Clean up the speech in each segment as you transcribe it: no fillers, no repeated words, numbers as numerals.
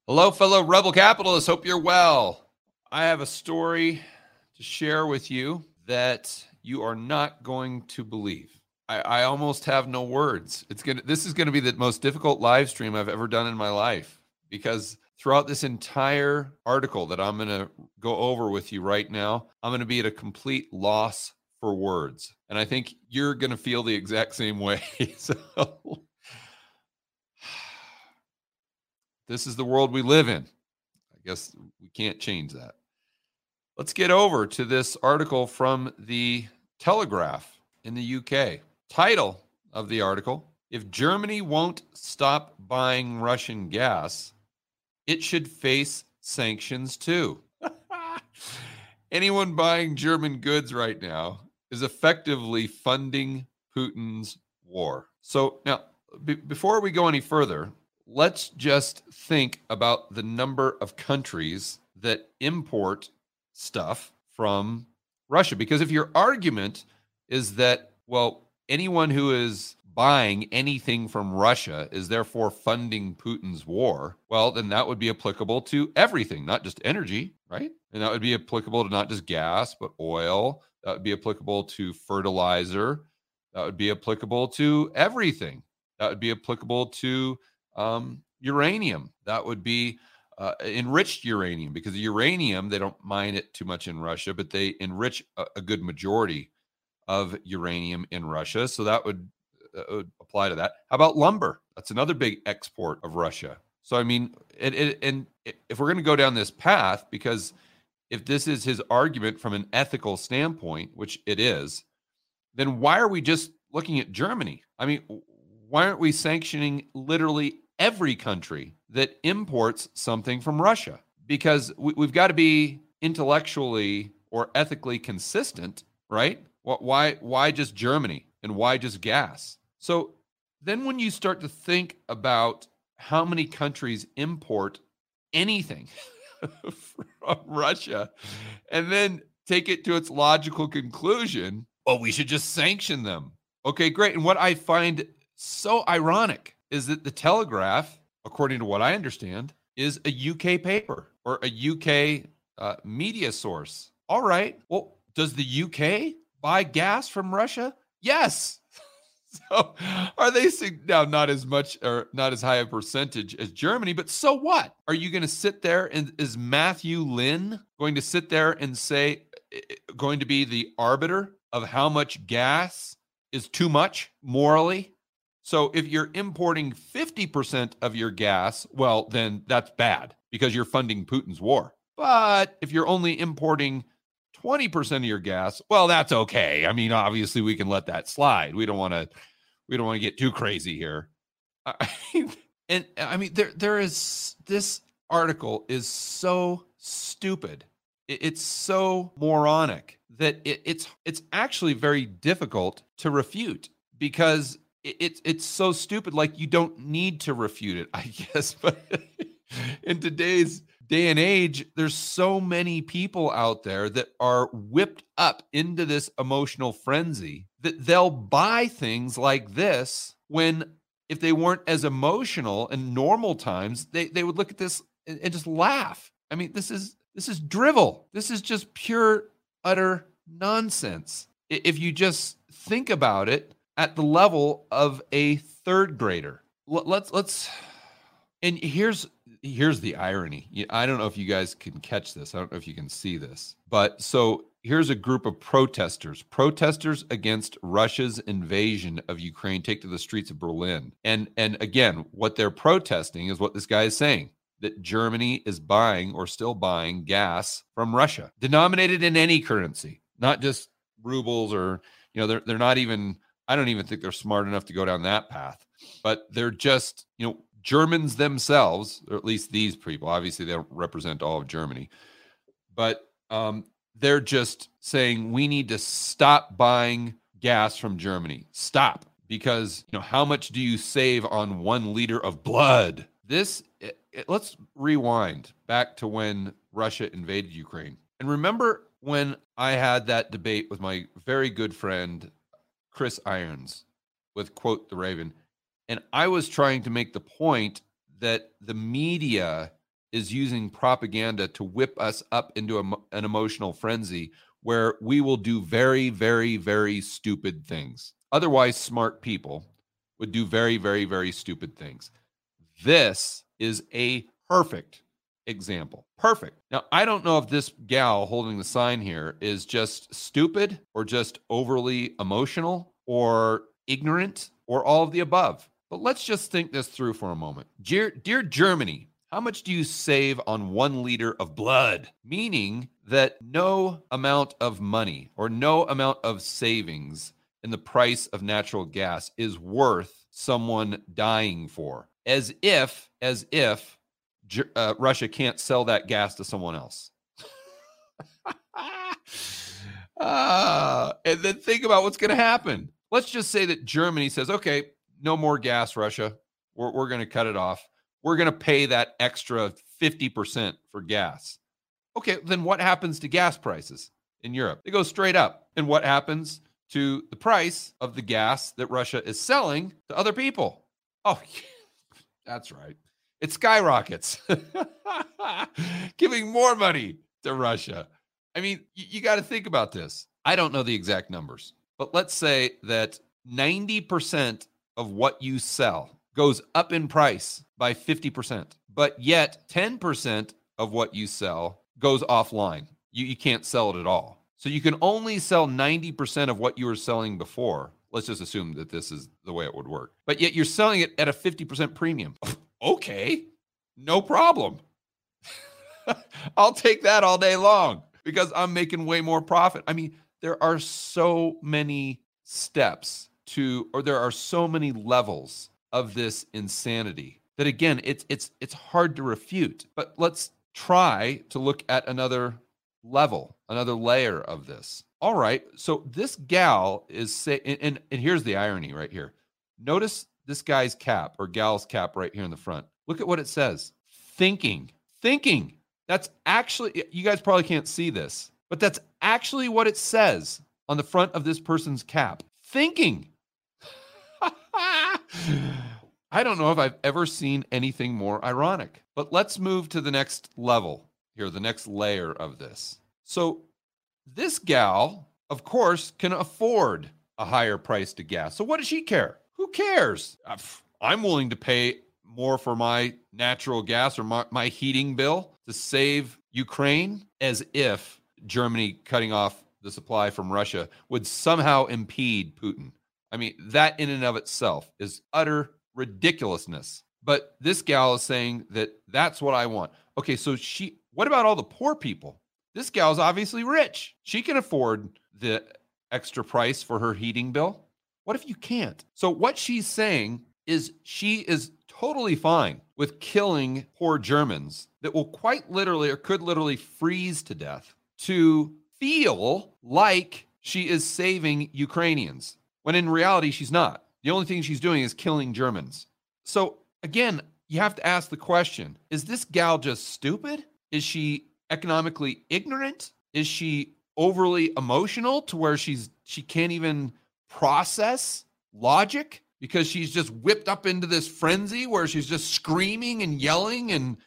Hello, fellow rebel capitalists. Hope you're well. I have a story to share with you that you are not going to believe. I almost have no words. This is gonna be the most difficult live stream I've ever done in my life because throughout this entire article that I'm gonna go over with you right now, I'm gonna be at a complete loss for words, and I think you're gonna feel the exact same way. So this is the world we live in. I guess we can't change that. Let's get over to this article from the Telegraph in the UK. Title of the article: If Germany won't stop buying Russian gas, it should face sanctions too. Anyone buying German goods right now is effectively funding Putin's war. So now, before we go any further, let's just think about the number of countries that import stuff from Russia. Because if your argument is that, well, anyone who is buying anything from Russia is therefore funding Putin's war, well, then that would be applicable to everything, not just energy, right? And that would be applicable to not just gas, but oil. That would be applicable to fertilizer. That would be applicable to everything. That would be applicable to uranium. That would be enriched uranium, because the uranium, they don't mine it too much in Russia, but they enrich a good majority of uranium in Russia. So that would apply to that. How about lumber? That's another big export of Russia. So, I mean, and if we're going to go down this path, because if this is his argument from an ethical standpoint, which it is, then why are we just looking at Germany? I mean, why aren't we sanctioning literally every country that imports something from Russia? Because we've got to be intellectually or ethically consistent, right? Why just Germany, and why just gas? So then when you start to think about how many countries import anything from Russia, and then take it to its logical conclusion, well, we should just sanction them. Okay, great. And what I find so ironic is that the Telegraph, according to what I understand, is a UK paper or a UK media source. All right. Well, does the UK buy gas from Russia? Yes. So are they now not as much or not as high a percentage as Germany, but so what? Are you going to sit there, and is Matthew Lynn going to sit there and say, going to be the arbiter of how much gas is too much morally? So if you're importing 50% of your gas, well, then that's bad because you're funding Putin's war. But if you're only importing 20% of your gas, well, that's okay. I mean, obviously we can let that slide. We don't want to get too crazy here. And I mean, there is, this article is so stupid. It's so moronic that it's actually very difficult to refute, because it's so stupid. Like, you don't need to refute it, I guess. But in today's day and age, there's so many people out there that are whipped up into this emotional frenzy that they'll buy things like this, when if they weren't as emotional in normal times, they would look at this and just laugh. I mean, this is drivel. This is just pure, utter nonsense. If you just think about it at the level of a third grader. Let's and here's the irony. I don't know if you guys can catch this. I don't know if you can see this. But so here's a group of protesters against Russia's invasion of Ukraine take to the streets of Berlin. And again, what they're protesting is what this guy is saying, that Germany is buying or still buying gas from Russia, denominated in any currency, not just rubles, or, they're not even, I don't even think they're smart enough to go down that path, but they're just, Germans themselves, or at least these people, obviously they don't represent all of Germany, but they're just saying we need to stop buying gas from Germany. Stop. Because, how much do you save on 1 liter of blood? Let's rewind back to when Russia invaded Ukraine. And remember when I had that debate with my very good friend, Chris Irons, with Quote the Raven. And I was trying to make the point that the media is using propaganda to whip us up into an emotional frenzy where we will do very, very, very stupid things. Otherwise, smart people would do very, very, very stupid things. This is a perfect example. Perfect. Now, I don't know if this gal holding the sign here is just stupid or just overly emotional or ignorant or all of the above. But let's just think this through for a moment. Dear Germany, how much do you save on 1 liter of blood? Meaning that no amount of money or no amount of savings in the price of natural gas is worth someone dying for. As if Russia can't sell that gas to someone else. And then think about what's going to happen. Let's just say that Germany says, okay, no more gas, Russia. We're going to cut it off. We're going to pay that extra 50% for gas. Okay, then what happens to gas prices in Europe? They go straight up. And what happens to the price of the gas that Russia is selling to other people? Oh, that's right. It skyrockets, giving more money to Russia. I mean, you got to think about this. I don't know the exact numbers, but let's say that 90% of what you sell goes up in price by 50%, but yet 10% of what you sell goes offline. You can't sell it at all. So you can only sell 90% of what you were selling before. Let's just assume that this is the way it would work. But yet you're selling it at a 50% premium. Okay, no problem. I'll take that all day long because I'm making way more profit. I mean, there are so many steps there are so many levels of this insanity that, again, it's hard to refute. But let's try to look at another level, another layer of this. All right, so this gal is saying, and here's the irony right here. Notice this guy's cap or gal's cap right here in the front. Look at what it says. Thinking. That's actually, you guys probably can't see this, but that's actually what it says on the front of this person's cap. Thinking. I don't know if I've ever seen anything more ironic. But let's move to the next level here, the next layer of this. So this gal, of course, can afford a higher price to gas. So what does she care? Who cares? I'm willing to pay more for my natural gas or my heating bill to save Ukraine, as if Germany cutting off the supply from Russia would somehow impede Putin. I mean, that in and of itself is utter ridiculousness. But this gal is saying that that's what I want. Okay, so what about all the poor people? This gal's obviously rich. She can afford the extra price for her heating bill. What if you can't? So what she's saying is she is totally fine with killing poor Germans that will quite literally or could literally freeze to death to feel like she is saving Ukrainians, when in reality, she's not. The only thing she's doing is killing Germans. So again, you have to ask the question, is this gal just stupid? Is she economically ignorant? Is she overly emotional to where she can't even process logic because she's just whipped up into this frenzy where she's just screaming and yelling and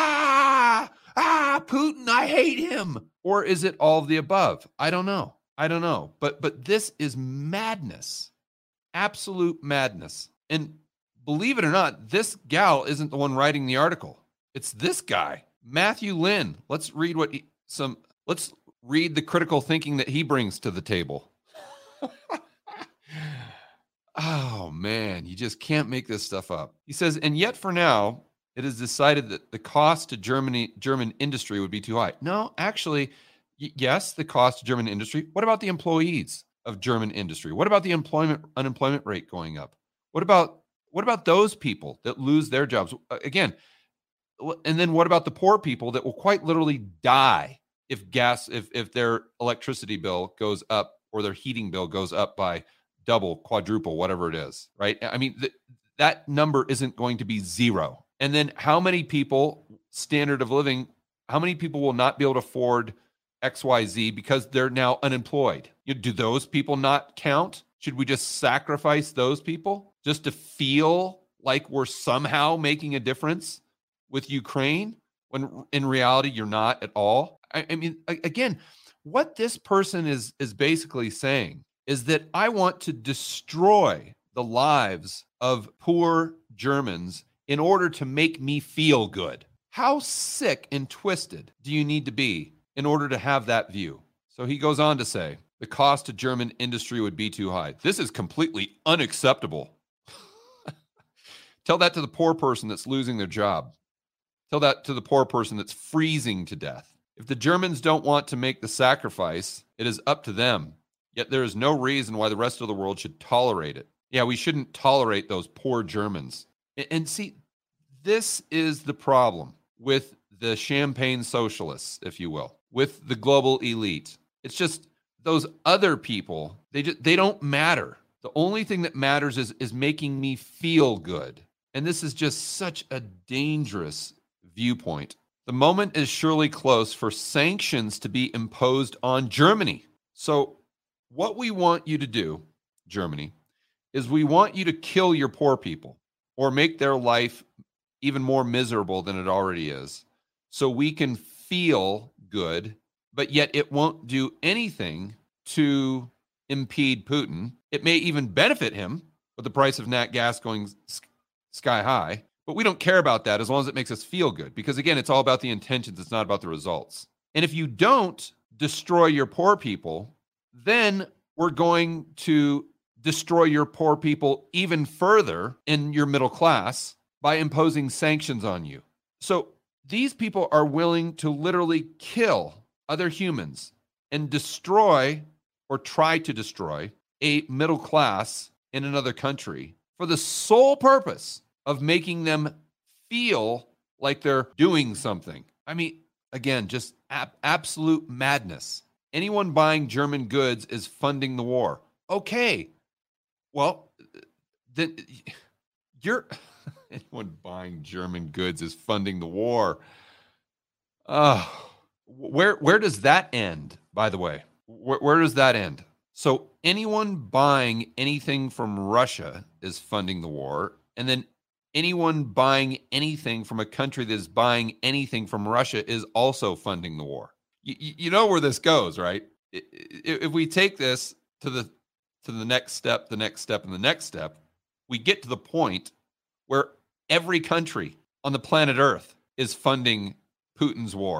Putin, I hate him? Or is it all of the above? I don't know. But this is madness. Absolute madness. And believe it or not, this gal isn't the one writing the article. It's this guy, Matthew Lynn. Let's read let's read the critical thinking that he brings to the table. Oh man, you just can't make this stuff up. He says, and yet for now, it is decided that the cost to German industry would be too high. No, actually, yes, the cost to German industry. What about the employees of German industry? What about the unemployment rate going up? What about those people that lose their jobs? Again, and then what about the poor people that will quite literally die if their electricity bill goes up or their heating bill goes up by double, quadruple, whatever it is, right? I mean, that number isn't going to be zero. And then how many people, standard of living, how many people will not be able to afford XYZ because they're now unemployed? Do those people not count? Should we just sacrifice those people just to feel like we're somehow making a difference with Ukraine? when in reality, you're not at all. I mean, again, what this person is basically saying is that I want to destroy the lives of poor Germans in order to make me feel good. How sick and twisted do you need to be in order to have that view? So he goes on to say, the cost to German industry would be too high. This is completely unacceptable. Tell that to the poor person that's losing their job. Tell that to the poor person that's freezing to death. If the Germans don't want to make the sacrifice, it is up to them. Yet there is no reason why the rest of the world should tolerate it. Yeah, we shouldn't tolerate those poor Germans. And see, this is the problem with the champagne socialists, if you will, with the global elite. It's just those other people, they don't matter. The only thing that matters is making me feel good. And this is just such a dangerous viewpoint. The moment is surely close for sanctions to be imposed on Germany. So what we want you to do, Germany, is we want you to kill your poor people or make their life even more miserable than it already is, so we can feel good, but yet it won't do anything to impede Putin. It may even benefit him with the price of nat gas going sky high, but we don't care about that as long as it makes us feel good, because again, it's all about the intentions. It's not about the results. And if you don't destroy your poor people, then we're going to destroy your poor people even further in your middle class by imposing sanctions on you. So these people are willing to literally kill other humans and destroy or try to destroy a middle class in another country for the sole purpose of making them feel like they're doing something. I mean, again, just absolute madness. Anyone buying German goods is funding the war. Okay, well, then you're anyone buying German goods is funding the war. Where does that end, by the way? Where does that end? So anyone buying anything from Russia is funding the war, and then anyone buying anything from a country that is buying anything from Russia is also funding the war. You know where this goes, right? If we take this to the next step, the next step, and the next step, we get to the point where every country on the planet Earth is funding Putin's war.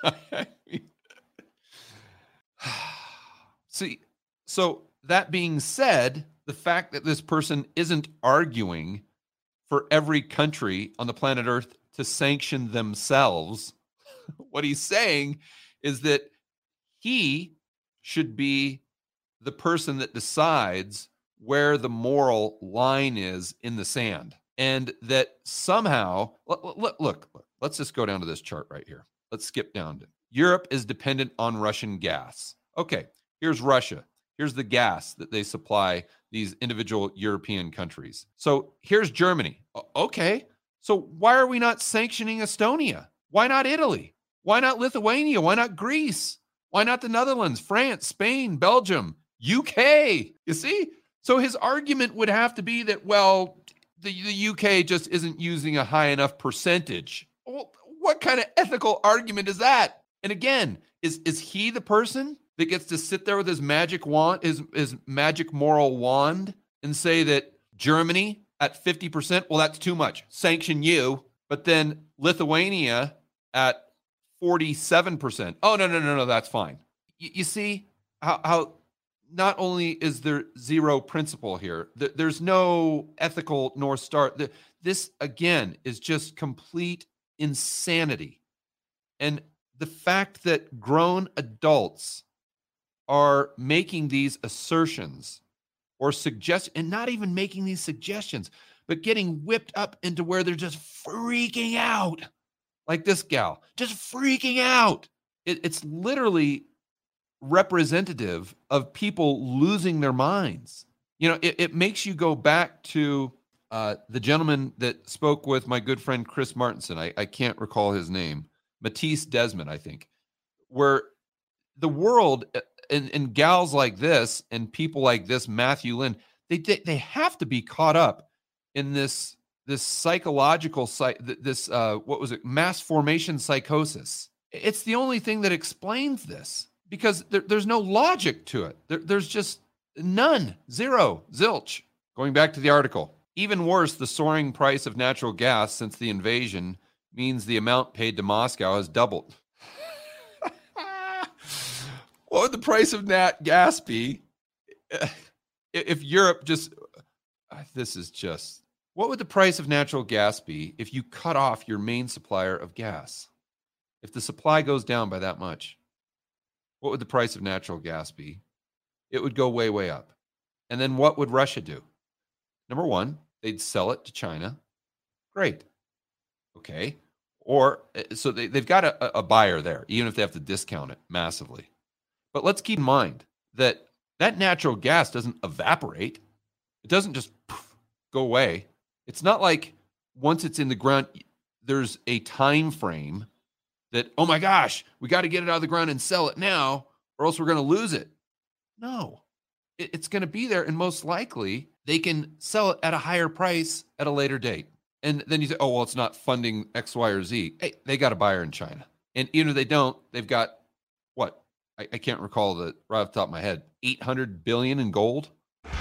See, so that being said, the fact that this person isn't arguing for every country on the planet Earth to sanction themselves, what he's saying is that he should be the person that decides where the moral line is in the sand. And that somehow, look, let's just go down to this chart right here. Let's skip down to Europe is dependent on Russian gas. Okay, here's Russia. Here's the gas that they supply these individual European countries. So here's Germany. Okay, so why are we not sanctioning Estonia? Why not Italy? Why not Lithuania? Why not Greece? Why not the Netherlands, France, Spain, Belgium, UK? You see? So his argument would have to be that, well, the UK just isn't using a high enough percentage. Well, what kind of ethical argument is that? And again, is he the person that gets to sit there with his magic wand, his magic moral wand, and say that Germany at 50%, well, that's too much, sanction you, but then Lithuania at 47%, oh, no, that's fine. You see how not only is there zero principle here, there's no ethical North Star. This, again, is just complete insanity. And the fact that grown adults are making these assertions or suggest, and not even making these suggestions, but getting whipped up into where they're just freaking out, like this gal, just freaking out. It's literally representative of people losing their minds. You know, it makes you go back to the gentleman that spoke with my good friend Chris Martenson. I can't recall his name. Matisse Desmond, I think, where the world and gals like this and people like this, Matthew Lynn, they have to be caught up in this psychological what was it, mass formation psychosis. It's the only thing that explains this, because there's no logic to it. There's just none, zero, zilch. Going back to the article, even worse, the soaring price of natural gas since the invasion means the amount paid to Moscow has doubled. What would the price of nat gas be if Europe just, what would the price of natural gas be if you cut off your main supplier of gas? If the supply goes down by that much, what would the price of natural gas be? It would go way, way up. And then what would Russia do? Number one, they'd sell it to China. Great. Okay. Or so they've got a buyer there, even if they have to discount it massively. But let's keep in mind that natural gas doesn't evaporate. It doesn't just go away. It's not like once it's in the ground, there's a time frame that, oh my gosh, we got to get it out of the ground and sell it now, or else we're going to lose it. No, it's going to be there, and most likely they can sell it at a higher price at a later date. And then you say, oh, well, it's not funding X, Y, or Z. Hey, they got a buyer in China. And even if they don't, they've got what? I can't recall right off the top of my head, 800 billion in gold.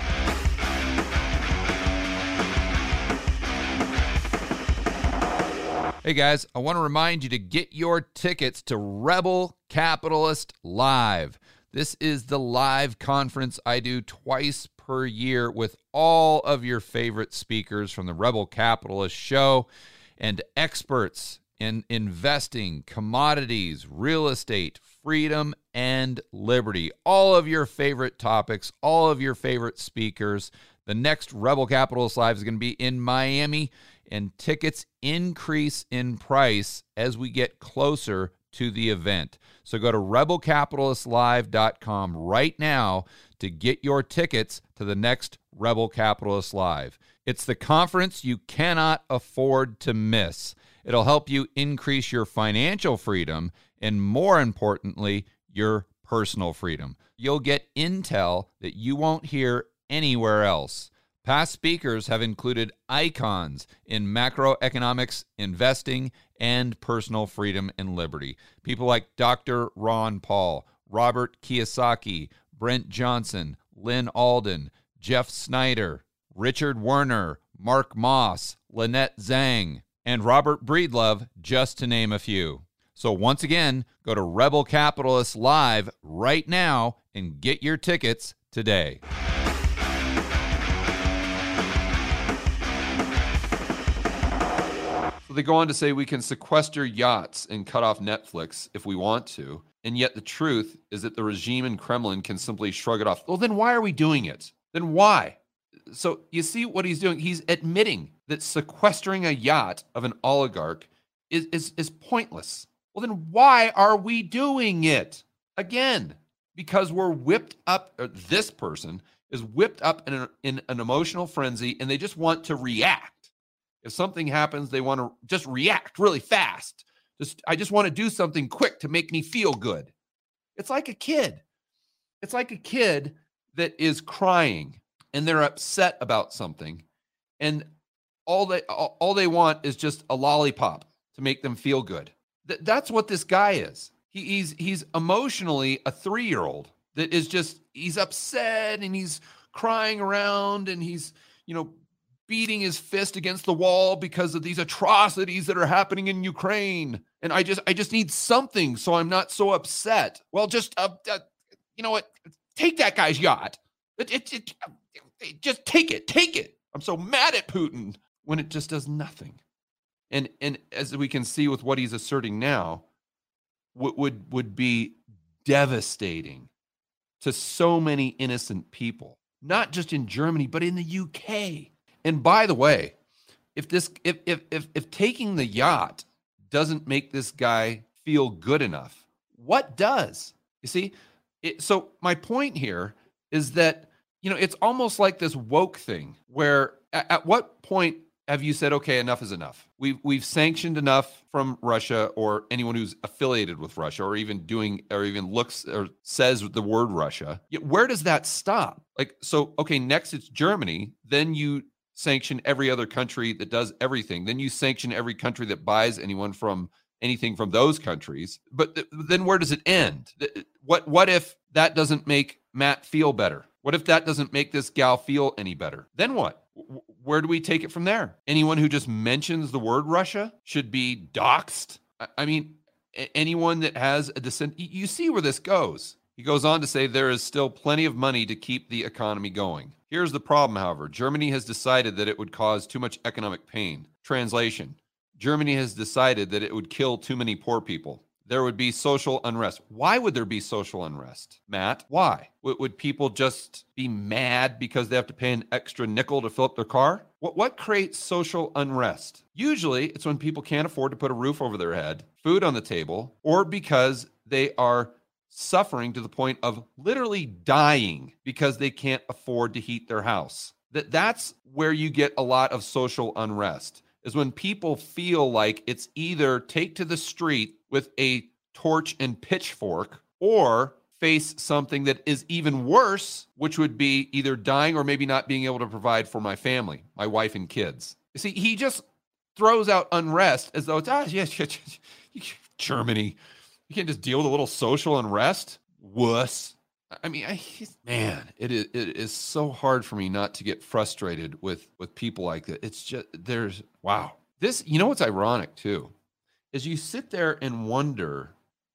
Hey guys, I want to remind you to get your tickets to Rebel Capitalist Live. This is the live conference I do twice per year with all of your favorite speakers from the Rebel Capitalist Show and experts in investing, commodities, real estate, freedom, and liberty. All of your favorite topics, all of your favorite speakers. The next Rebel Capitalist Live is going to be in Miami, and tickets increase in price as we get closer to the event. So go to rebelcapitalistlive.com right now to get your tickets to the next Rebel Capitalist Live. It's the conference you cannot afford to miss. It'll help you increase your financial freedom and, more importantly, your personal freedom. You'll get intel that you won't hear anywhere else. Past speakers have included icons in macroeconomics, investing, and personal freedom and liberty. People like Dr. Ron Paul, Robert Kiyosaki, Brent Johnson, Lynn Alden, Jeff Snyder, Richard Werner, Mark Moss, Lynette Zhang, and Robert Breedlove, just to name a few. So once again, go to Rebel Capitalist Live right now and get your tickets today. So they go on to say we can sequester yachts and cut off Netflix if we want to, and yet the truth is that the regime in Kremlin can simply shrug it off. Well, then why are we doing it? Then why? So you see what he's doing? He's admitting that sequestering a yacht of an oligarch is pointless. Well, then why are we doing it? Again, because we're whipped up, or this person is whipped up in an emotional frenzy, and they just want to react. If something happens, they want to just react really fast. I just want to do something quick to make me feel good. It's like a kid. It's like a kid that is crying and they're upset about something, and all they want is just a lollipop to make them feel good. That's what this guy is. He's emotionally a 3-year-old that is just, he's upset and he's crying around and he's, beating his fist against the wall because of these atrocities that are happening in Ukraine. And I just need something so I'm not so upset. Well, just, you know what? Take that guy's yacht. Just take it. I'm so mad at Putin when it just does nothing. And as we can see with what he's asserting now, would be devastating to so many innocent people, not just in Germany, but in the UK. And by the way, if taking the yacht doesn't make this guy feel good enough, what does? You see, so my point here is that, it's almost like this woke thing where at what point have you said, okay, enough is enough? We've sanctioned enough from Russia or anyone who's affiliated with Russia or even looks or says the word Russia. Where does that stop? So, okay, next it's Germany. Then you sanction every other country that does everything. Then you sanction every country that buys anything from those countries. But then where does it end? What if that doesn't make Matt feel better? What if that doesn't make this gal feel any better? Then what? Where do we take it from there? Anyone who just mentions the word Russia should be doxxed. I mean, anyone that has a dissent, you see where this goes. He goes on to say there is still plenty of money to keep the economy going. Here's the problem, however. Germany has decided that it would cause too much economic pain. Translation: Germany has decided that it would kill too many poor people. There would be social unrest. Why would there be social unrest, Matt? Why? Would people just be mad because they have to pay an extra nickel to fill up their car? What creates social unrest? Usually, it's when people can't afford to put a roof over their head, food on the table, or because they are suffering to the point of literally dying because they can't afford to heat their house. That's where you get a lot of social unrest, is when people feel like it's either take to the street with a torch and pitchfork or face something that is even worse, which would be either dying or maybe not being able to provide for my family, my wife and kids. You see, he just throws out unrest as though it's, yes, Germany. You can't just deal with a little social unrest? Wuss. I mean, man, it is so hard for me not to get frustrated with people like that. It's just, wow. This, what's ironic too, is you sit there and wonder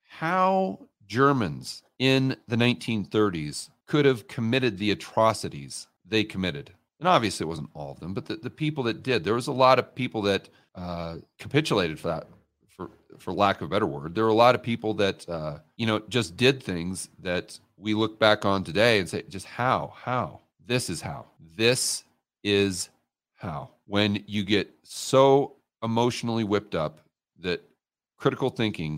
how Germans in the 1930s could have committed the atrocities they committed. And obviously it wasn't all of them, but the people that did. There was a lot of people that capitulated for that, for lack of a better word. There were a lot of people that, just did things that we look back on today and say, just how? This is how. This is how. When you get so emotionally whipped up that critical thinking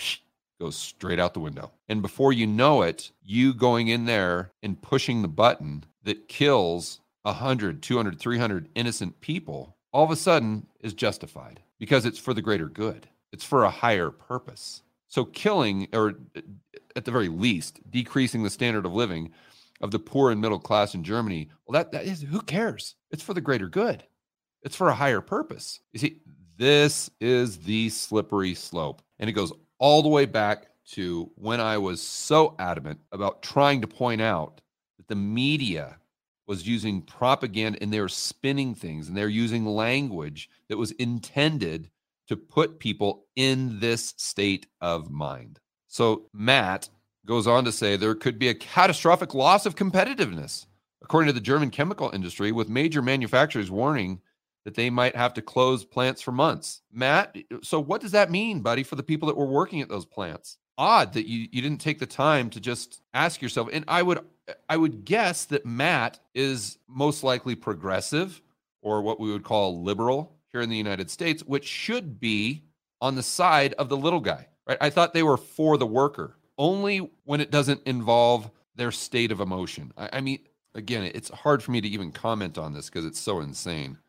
goes straight out the window. And before you know it, you going in there and pushing the button that kills 100, 200, 300 innocent people, all of a sudden is justified because it's for the greater good. It's for a higher purpose. So killing, or at the very least, decreasing the standard of living of the poor and middle class in Germany, well, that is, who cares? It's for the greater good. It's for a higher purpose. You see, this is the slippery slope. And it goes all the way back to when I was so adamant about trying to point out that the media was using propaganda and they were spinning things and they're using language that was intended to put people in this state of mind. So Matt goes on to say there could be a catastrophic loss of competitiveness, according to the German chemical industry, with major manufacturers warning that they might have to close plants for months. Matt, so what does that mean, buddy, for the people that were working at those plants? Odd that you didn't take the time to just ask yourself. And I would guess that Matt is most likely progressive, or what we would call liberal here in the United States, which should be on the side of the little guy, right? I thought they were for the worker, only when it doesn't involve their state of emotion. I mean, again, it's hard for me to even comment on this because it's so insane.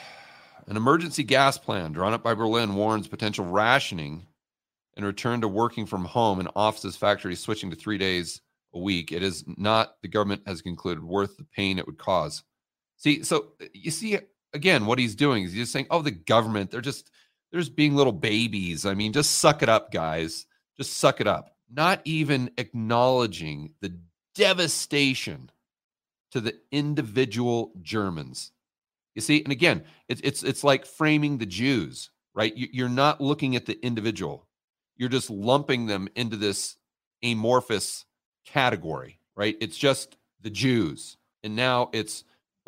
An emergency gas plan drawn up by Berlin warns potential rationing and return to working from home and offices, factories switching to 3 days a week. It is not, the government has concluded, worth the pain it would cause. See, so you see, again, what he's doing is he's just saying, oh, the government, they're just being little babies. I mean, just suck it up, guys. Just suck it up. Not even acknowledging the devastation to the individual Germans. You see, and again, it's like framing the Jews, right? You're not looking at the individual. You're just lumping them into this amorphous category, right? It's just the Jews. And now it's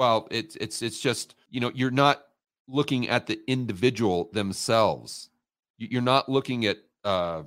just, you're not looking at the individual themselves. You're not looking at, I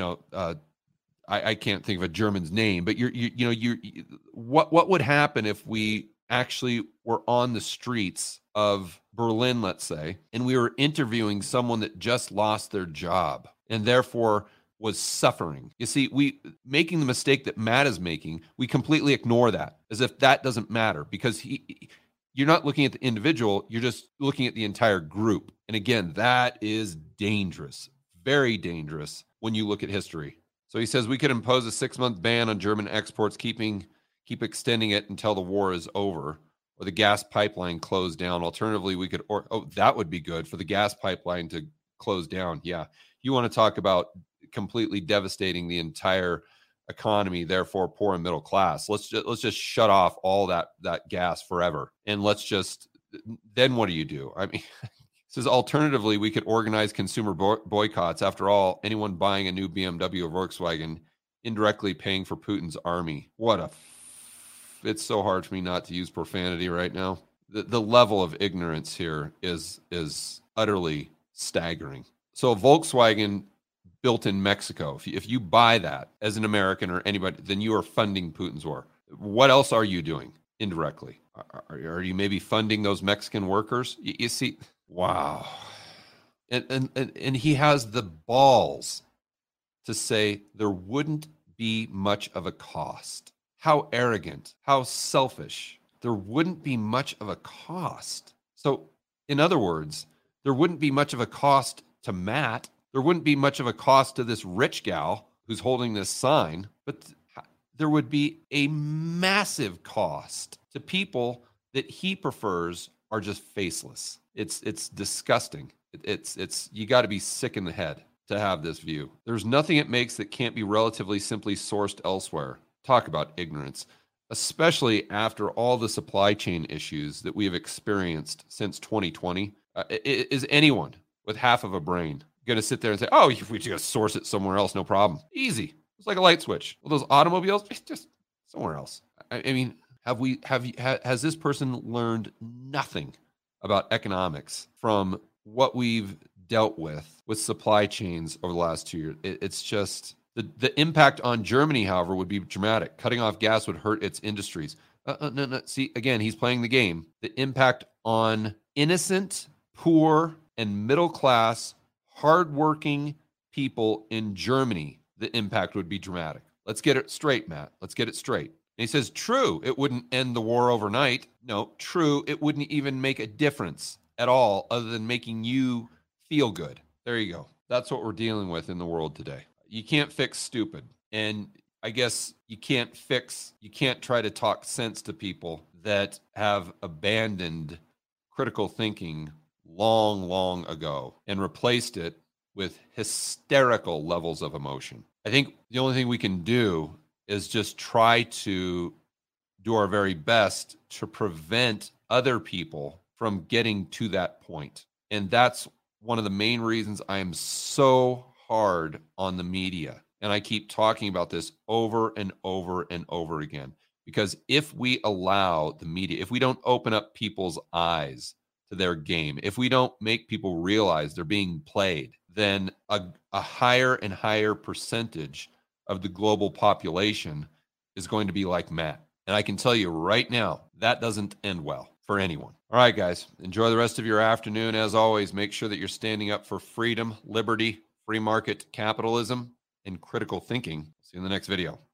can't think of a German's name, but what would happen if we actually were on the streets of Berlin, let's say, and we were interviewing someone that just lost their job and therefore was suffering. You see, making the mistake that Matt is making, we completely ignore that as if that doesn't matter, because you're not looking at the individual, you're just looking at the entire group. And again, that is dangerous, very dangerous when you look at history. So he says we could impose a 6-month ban on German exports, keep extending it until the war is over. or the gas pipeline closed down. Alternatively, we could, that would be good for the gas pipeline to close down. Yeah. You want to talk about completely devastating the entire economy, therefore poor and middle class. Let's just shut off all that gas forever. And then what do you do? I mean, it says alternatively, we could organize consumer boycotts. After all, anyone buying a new BMW or Volkswagen indirectly paying for Putin's army. It's so hard for me not to use profanity right now. The level of ignorance here is utterly staggering. So a Volkswagen built in Mexico, if you buy that as an American or anybody, then you are funding Putin's war. What else are you doing indirectly? Are you maybe funding those Mexican workers? You see, wow. And he has the balls to say there wouldn't be much of a cost. How arrogant, how selfish. There wouldn't be much of a cost. So, in other words, there wouldn't be much of a cost to Matt. There wouldn't be much of a cost to this rich gal who's holding this sign, but there would be a massive cost to people that he prefers are just faceless. It's disgusting. It's you got to be sick in the head to have this view. There's nothing it makes that can't be relatively simply sourced elsewhere. Talk about ignorance, especially after all the supply chain issues that we have experienced since 2020. Is anyone with half of a brain going to sit there and say, oh, if we just source it somewhere else, no problem? Easy. It's like a light switch. Well, those automobiles, just somewhere else. I mean, has this person learned nothing about economics from what we've dealt with supply chains over the last 2 years? It's just the impact on Germany, however, would be dramatic. Cutting off gas would hurt its industries. No. See, again, he's playing the game. The impact on innocent, poor, and middle class, hardworking people in Germany, the impact would be dramatic. Let's get it straight, Matt. Let's get it straight. And he says, true, it wouldn't end the war overnight. No, true, it wouldn't even make a difference at all other than making you feel good. There you go. That's what we're dealing with in the world today. You can't fix stupid. And I guess you can't try to talk sense to people that have abandoned critical thinking long ago and replaced it with hysterical levels of emotion. I think the only thing we can do is just try to do our very best to prevent other people from getting to that point. And that's one of the main reasons I am so hard on the media. And I keep talking about this over and over and over again, because if we allow the media, if we don't open up people's eyes to their game, if we don't make people realize they're being played, then a higher and higher percentage of the global population is going to be like Matt. And I can tell you right now, that doesn't end well for anyone. All right, guys, enjoy the rest of your afternoon. As always, make sure that you're standing up for freedom, liberty, free market capitalism, and critical thinking. See you in the next video.